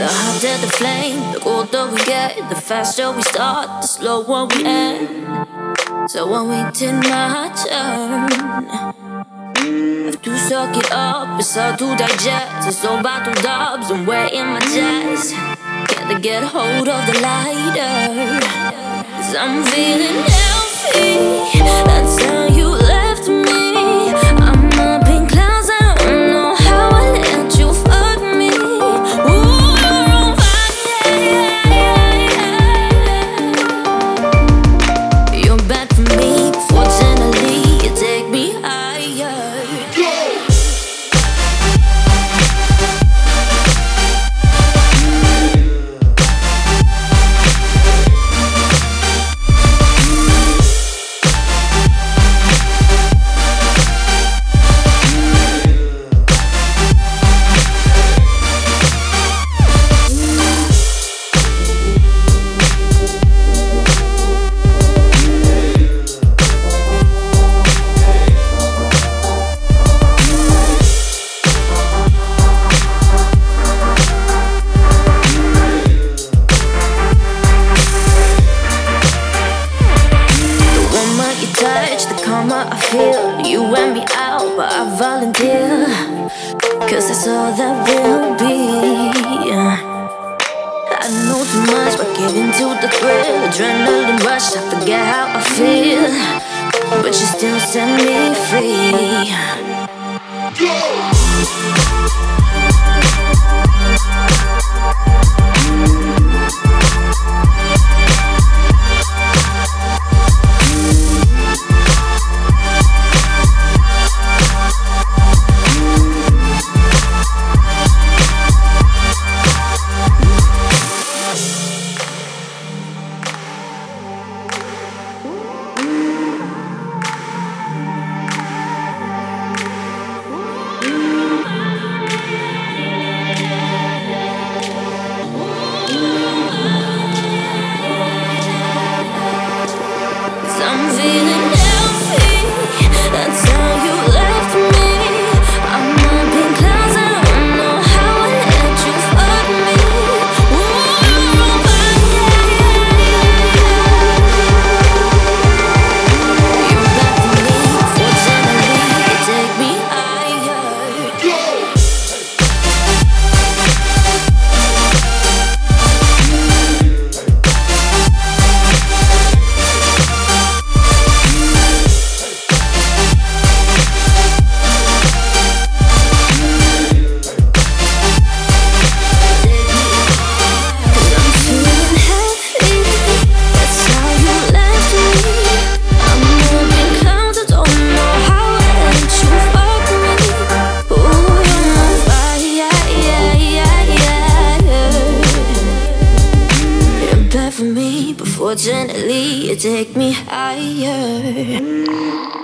The hotter the flame, the colder we get. The faster we start, the slower we end. So I'm waiting my turn. Have to suck it up, it's hard to digest. It's all battle dubs, I'm wearing my chest. Can't get hold of the lighter, 'cause I'm feeling healthy. That's how you left me. I'm up in clouds, I don't know how I let you fuck me. Ooh, you're on fire. You're bad for me, fortunately you take me higher. I feel you wear me out, but I volunteer, 'cause that's all that will be. I know too much, but get into the thrill. Adrenaline rush, I forget how I feel, but you still set me free. I'm feeling healthy, that's how you left me. I'm up in clouds, I don't know how I let you fuck me. Ooh, you're on fire. You're bad for me, fortunately you take me higher. For me, but fortunately you take me higher.